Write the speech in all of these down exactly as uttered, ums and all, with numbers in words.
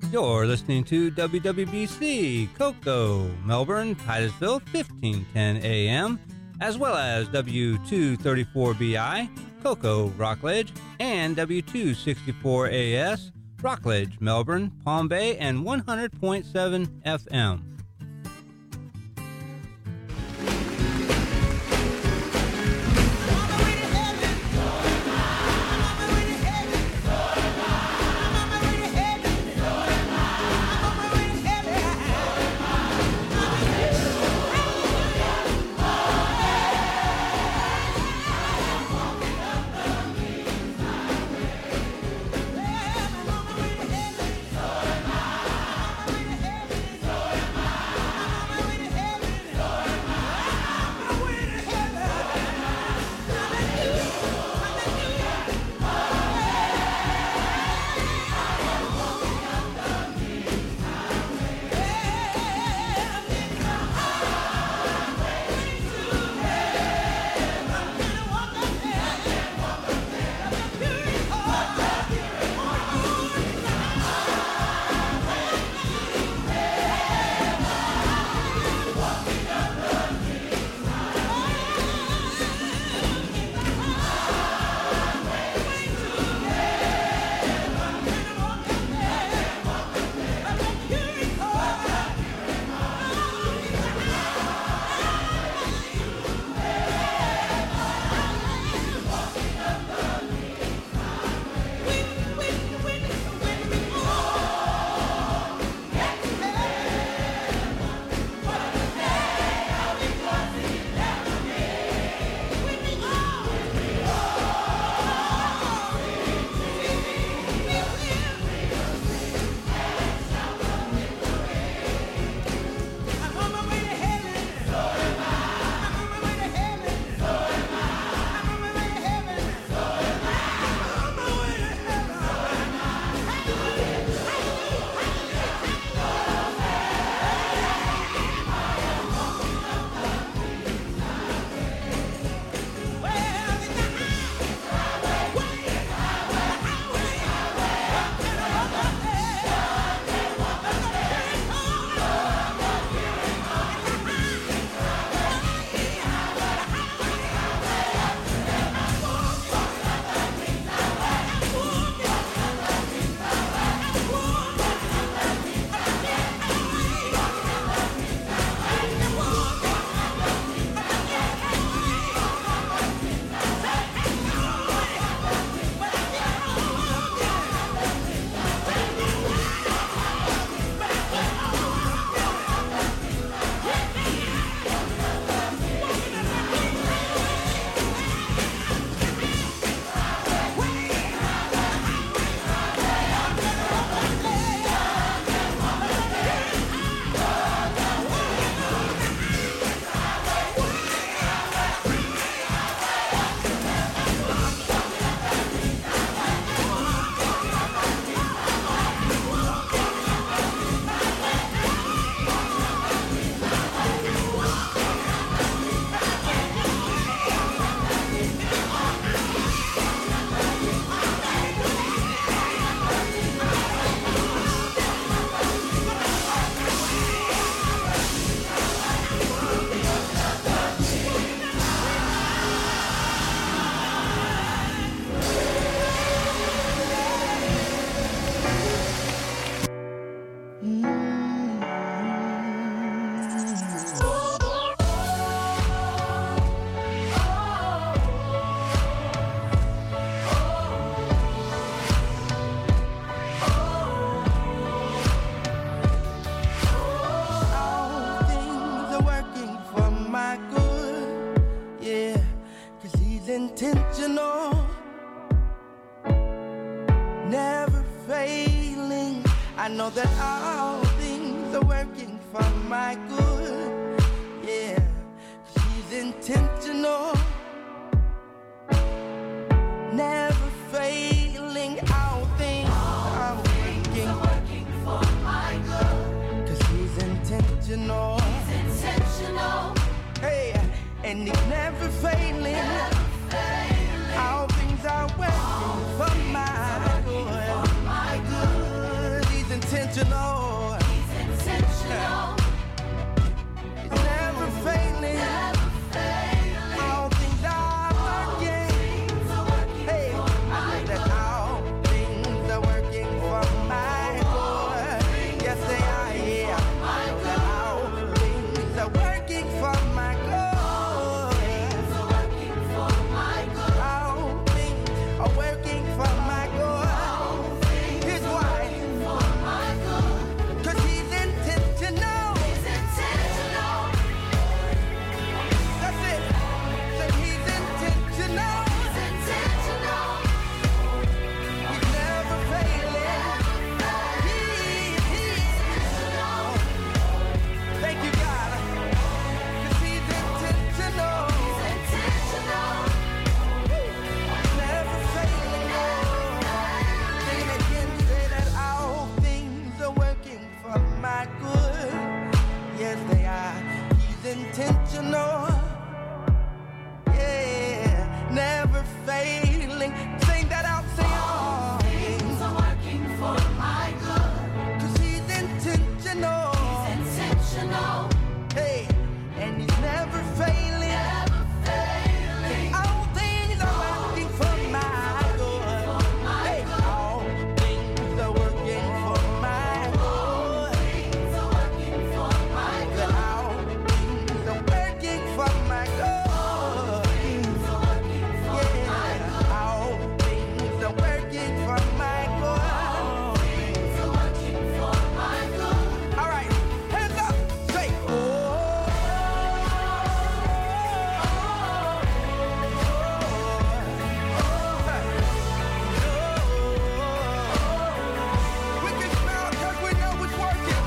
You're listening to W W B C, Cocoa, Melbourne, Titusville, fifteen ten A M, as well as W two thirty-four B I, Cocoa, Rockledge, and W two sixty-four A S, Rockledge, Melbourne, Palm Bay, and one hundred point seven F M. Intentional, never failing. I know that all things are working for my good. Yeah, she's intentional, never failing. All things are working, working for my good. Cause he's intentional, he's intentional. Hey, and he's never failing. Never all things are working for my good. He's intentional. intentional. He's intentional. He's never failing. Never failing. All things are working. All things are working hey, for my good. All things are working for my good. Yes, they are. Yeah. I know that all things are working for my good. All things are working for my good. All things are working for my good. Here's why. Cause he's intentional. He's intentional. That's it. Say he's intentional. He's intentional. He's never failing. He, he's intentional. Thank you, God. Cause he's intentional. He's intentional. Never failing. Sing it again, say that all things are working for my good. Yes, they are. He's intentional. Yeah, never failing. Sing that out, say all things are working for my good. Cause he's intentional. He's intentional. Hey, and he's never failing. Never failing. All things are working for my good. Hey, all things are working for my good. Things are working for my good. All things are working for my good. Things are working for my good. All things are working for my good. Things are working for my good. All right, hands up, say oh. We can smile 'cause we know it's working.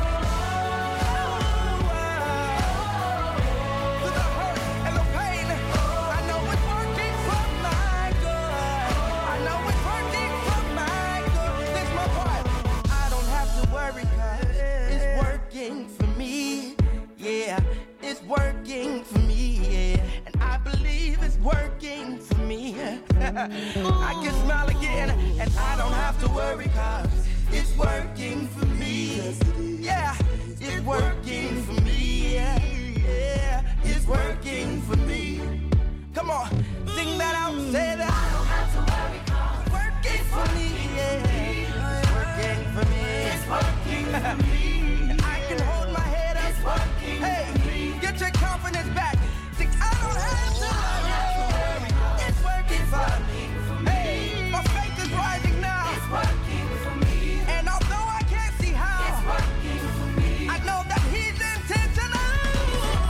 Through the hurt and the pain, I know it's working for my good. I know it's working for my good. This my part. I don't have to worry 'cause it's working for me. Yeah, it's working for me. Yeah, and I believe it's working for me. I can smile again, and I don't have to worry 'cause it's working for me. Yeah, it's working for me. Yeah, yeah, it's working for me. Come on, sing that out, say that. I don't have to worry 'cause it's working for me. Yeah, it's working for me. It's working for me. And I can hold my head up. It's working hey, for me. Get your confidence back. Sing, I don't have to worry. It's working for me. Hey, my faith is rising now. It's working for me. And although I can't see how, it's working for me. I know that he's intentional.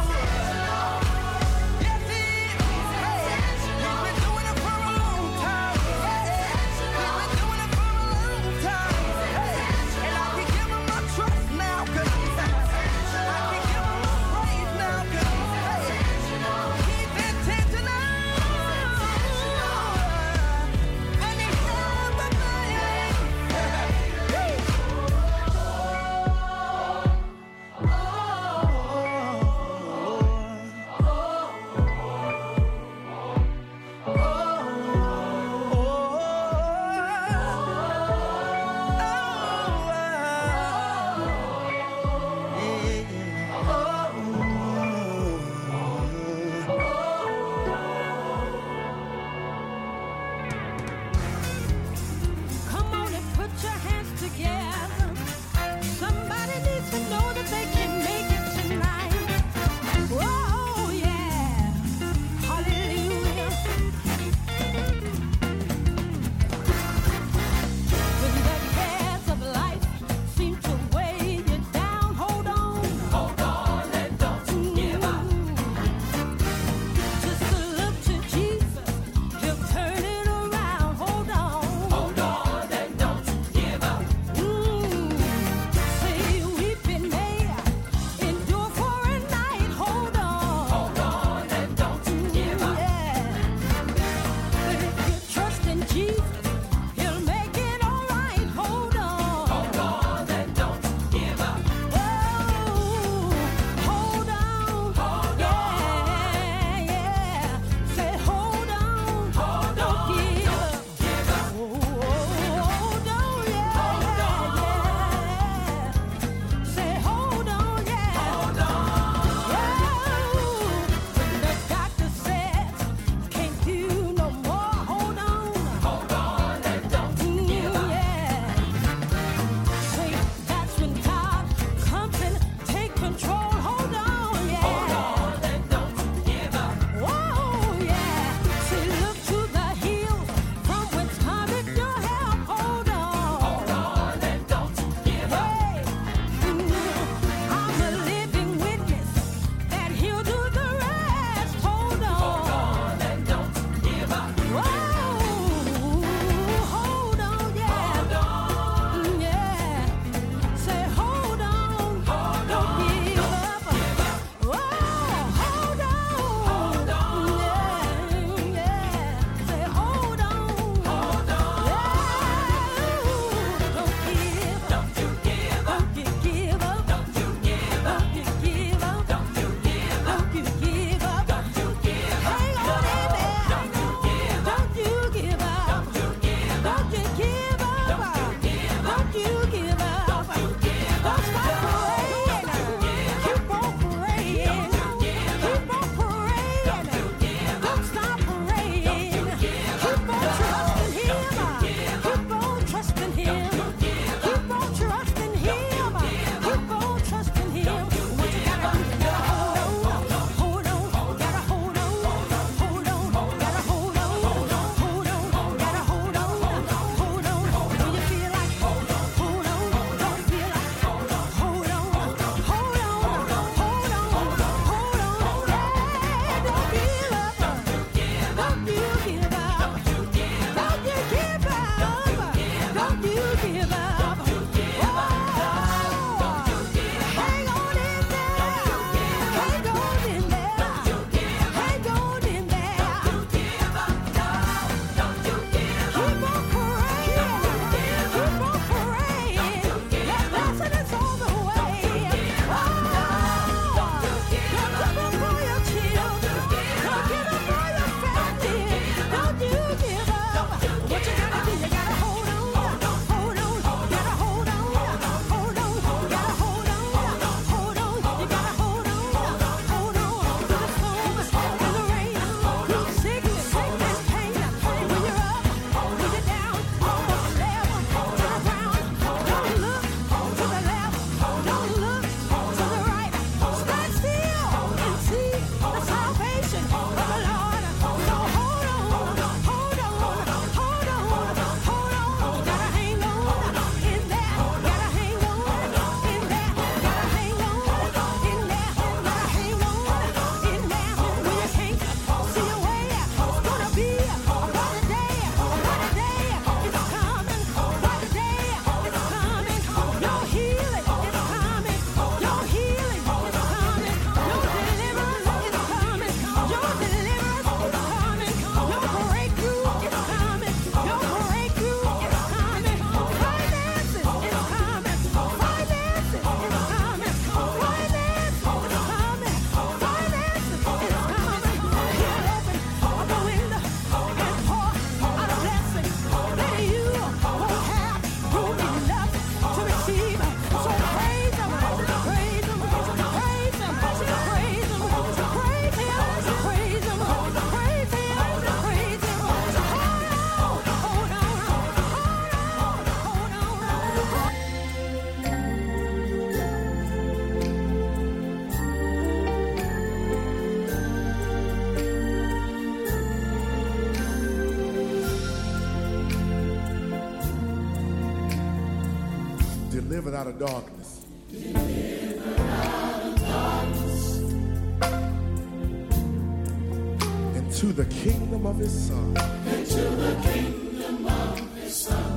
Yes, he is. Hey, he's been doing it for a long time. delivered out of darkness. Delivered out of darkness. Into the kingdom of his son. Into the kingdom of his son.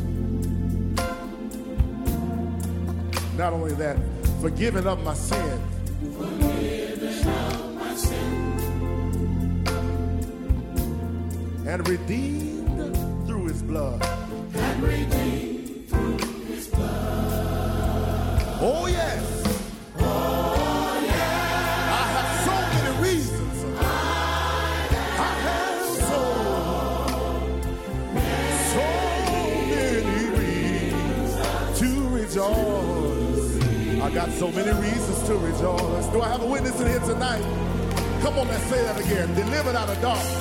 Not only that, forgiven of my sin. Forgiven of my sin. And redeemed through his blood. And redeemed through his blood. Oh yes. Oh yeah. I have so many reasons. I have so, so many reasons to rejoice. I got so many reasons to rejoice. Do I have a witness in here tonight? Come on, let's say that again. Delivered out of darkness.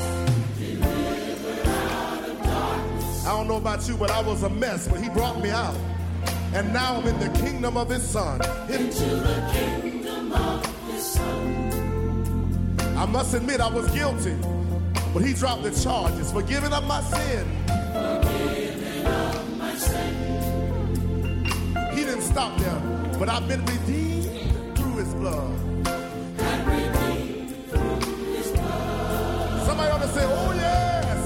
I don't know about you, but I was a mess, but he brought me out. And now I'm in the kingdom of his son. Into the kingdom of his son. I must admit I was guilty, but he dropped the charges. Forgiven of my sin. Forgiven of my sin. He didn't stop there, but I've been redeemed through his blood. And redeemed through his blood. Somebody ought to say, oh yes.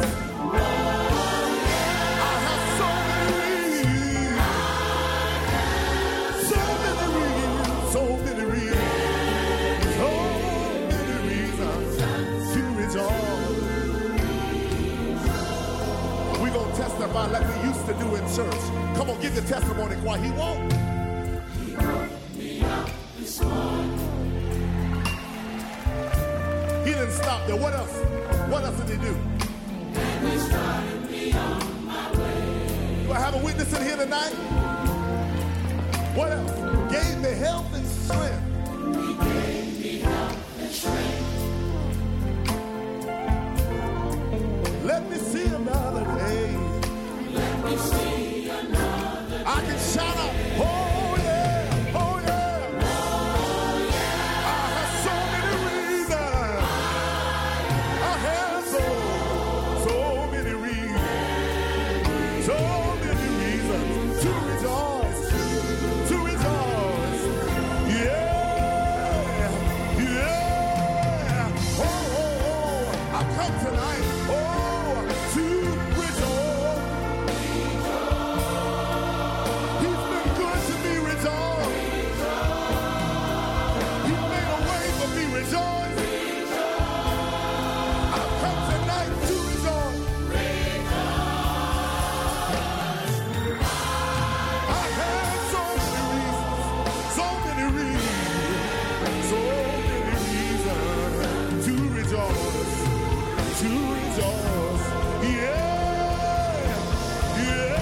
Testify like we used to do in church. Come on, give your testimony, why he won't. He woke me up this morning. He didn't stop there. What else? What else did he do? And he started me on my way. Do I have a witness in here tonight? What else? Gave me health and strength. He gave me health and strength. Let me see another day. Let me see another day. I can shout out, oh yeah, oh yeah. Oh yeah. I have so many reasons. I have so, so many reasons. So many reasons to rejoice. To rejoice. Yeah. Yeah. Oh, oh, oh. I come tonight. Oh. To rejoice. He's been good to me, rejoice. He made a way for me, rejoice. I've come tonight to rejoice. I have so many reasons, so many reasons, so many reasons to rejoice, to rejoice. Yeah, yeah,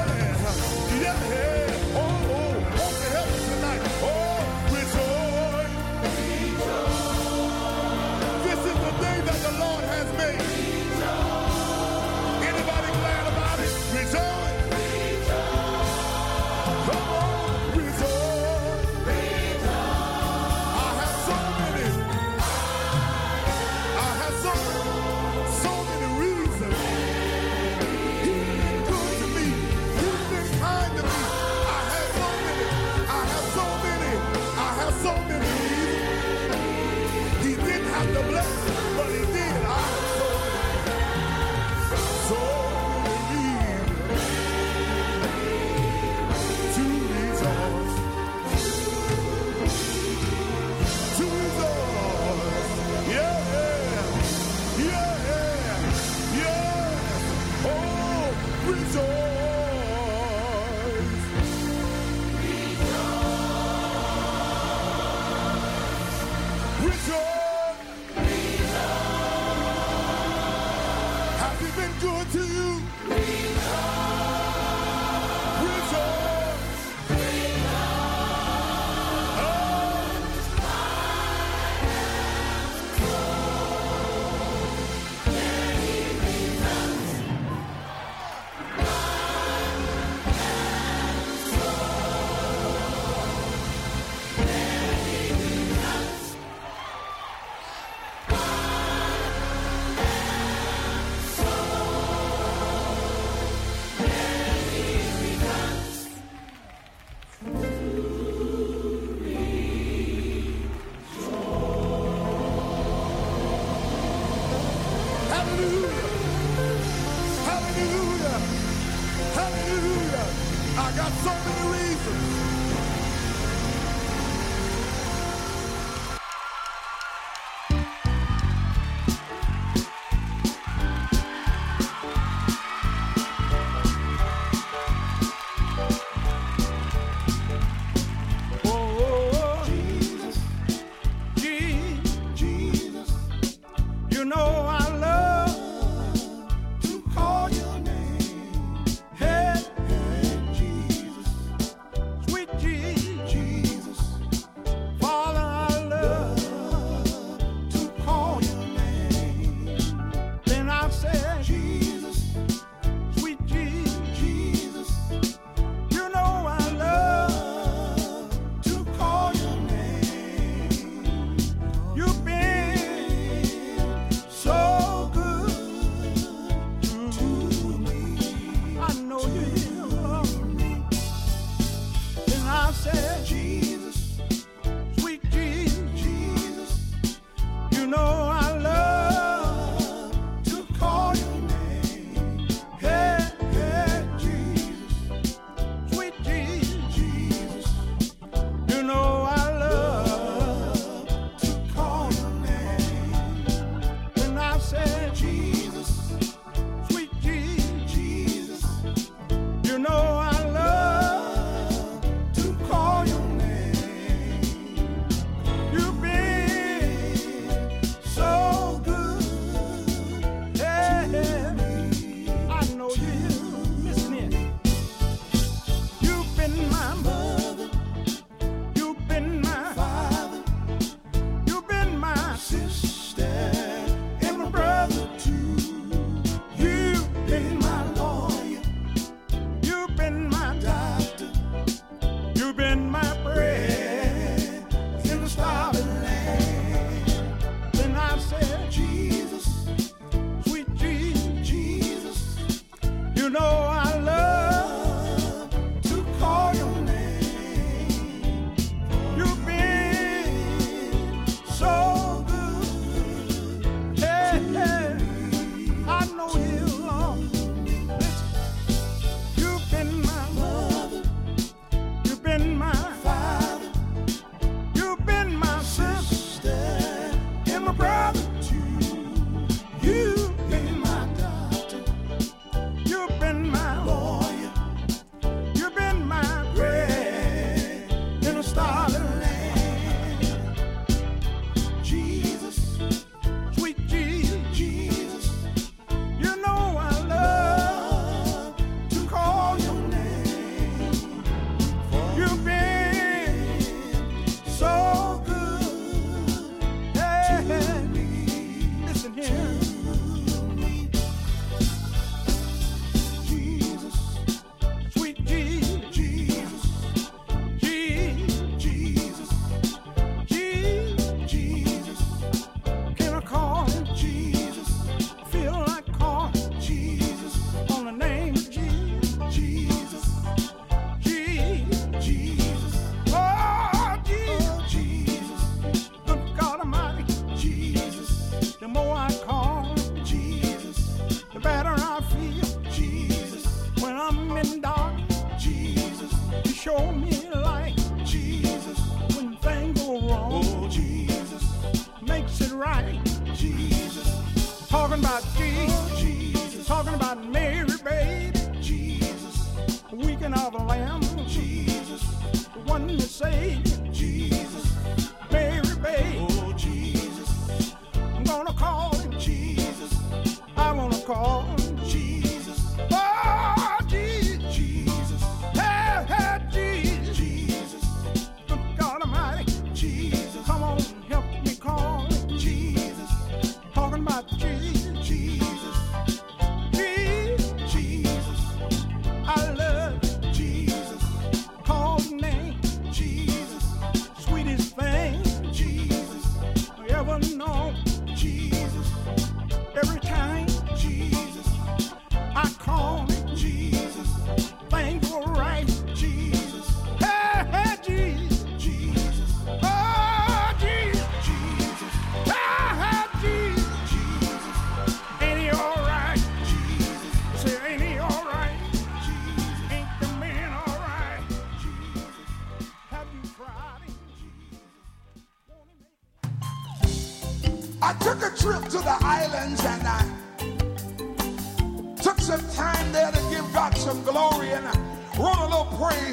yeah. Oh, oh, want to help us tonight. Oh, rejoice. This is the day that the Lord has made. Anybody glad about it? Rejoice. Come on, rejoice. I have so many. I have so so many reasons. He's been good to me. He's been kind to me. I have so many. I have so many. I have so many reasons. He didn't have to bless, but he did. I have so many. So many reasons to rejoice. To rejoice. Yeah. Yeah, yeah, oh, rejoice. Rejoice. Has he been good to you? Rejoice. Oh. Hallelujah. Hallelujah. I got so many reasons. You've been my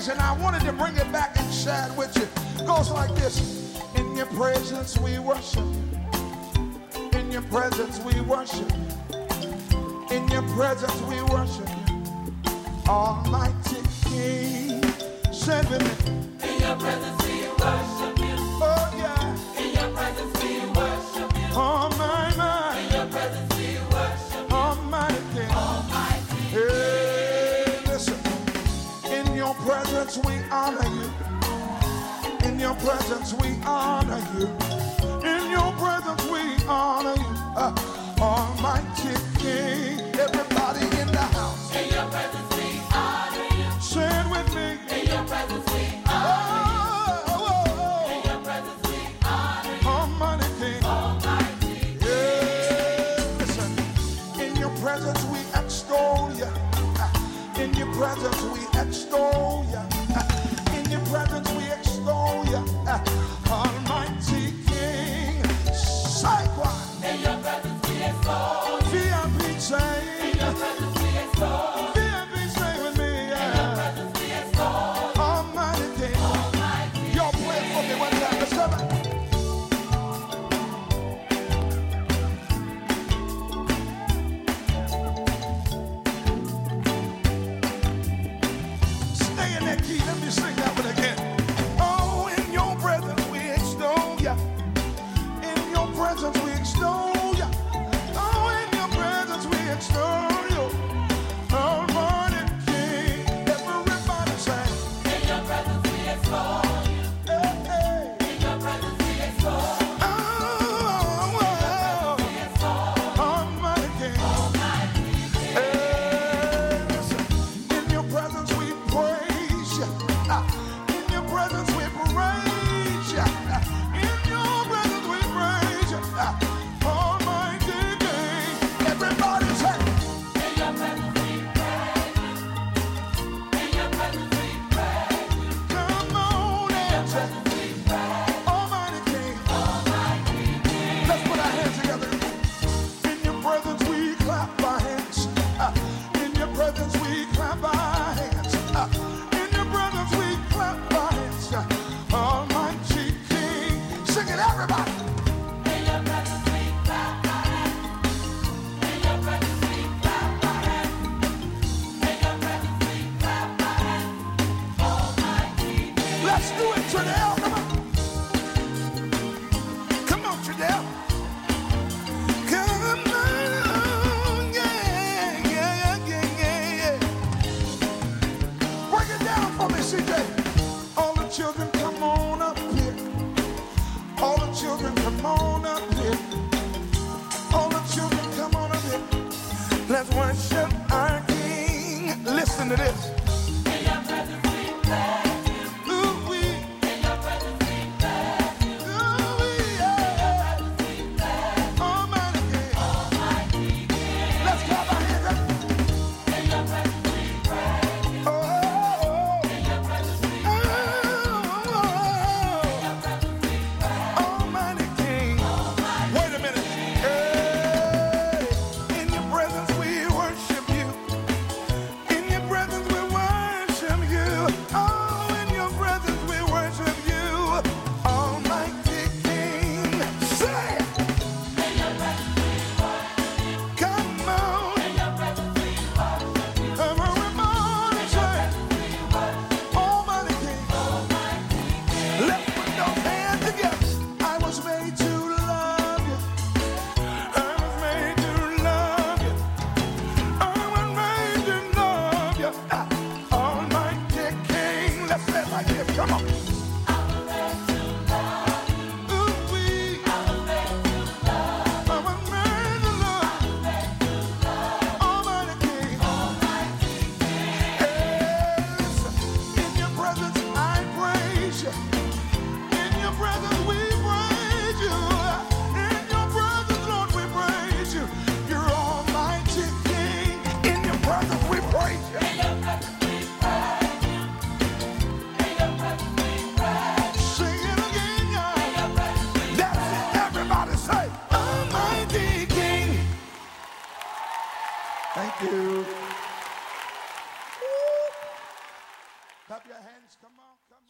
praise, and I wanted to bring it back and share it with you. It goes like this. In your presence we worship. In your presence we worship. In your presence we worship. Almighty King. Send with me. In your presence we worship you. Oh yeah. In your presence we worship you. Oh my, my. In your presence we worship you. Almighty King. Almighty. Hey, listen. In your presence we honor you. In your presence we honor you. In your presence we honor you. Uh, Almighty King. Everybody in the house. In your presence we honor you. Say it with me. In your presence we honor Oh, oh, you. In oh, your presence we honor you. oh. Almighty King. Almighty. Yeah, listen. In your presence we extol you. Uh, In your presence we extol you. Uh, In your presence we extol you. Uh, Almighty King. Psych. In your presence we extol you. V I P say. In your presence we extol you. V I P say with me. In your Yeah. presence we extol you. Almighty King. Almighty. Y'all play it for me one time. Let's come on. Stay in that key. Let me sing that one again. Oh, in your presence we extol ya. In your presence we extol ya. Oh, in your presence we extol you. Almighty King. Everybody say, In your presence we extol you. hey, hey. In your presence we extol you. Oh, oh, oh. Almighty King. Hey, listen. In your presence we praise you. Ah, in your presence we praise you. Ah, in your presence we praise you. Ah, Almighty King. Everybody say, In your presence we praise you. In your presence we praise you. come on and say, We praise Almighty King. Almighty King. Let's put our hands together. In your presence we clap our hands. Ah, in your presence we clap our hands. Ah, in your presence we clap our hands. Ah, Almighty King. Sing it, everybody. In your presence we clap our hands. In your presence we clap our hands. In your presence we clap our hands. Almighty King. Let's do it, Trinell. Come on. Come on, Trinell. Come on. Yeah, yeah, yeah, yeah, yeah. Break it down for me, C J. All the children, come on up here. All the children, come on up here. All the children, come on up here. Let's worship our King. Listen to this. In your presence we praise you. Ooh, we, In your presence we praise you. ooh, we, yeah. We praise Almighty King. Almighty King. Let's clap our hands up. In your presence we praise you. Oh, oh, oh. In your presence we Oh, oh, oh. Almighty King. Wait a minute. Hey, in your presence we worship you. In your presence we worship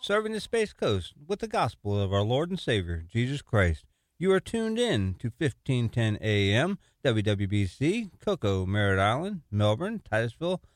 serving the Space Coast with the gospel of our Lord and Savior, Jesus Christ. You are tuned in to fifteen ten A M, W W B C, Cocoa, Merritt Island, Melbourne, Titusville,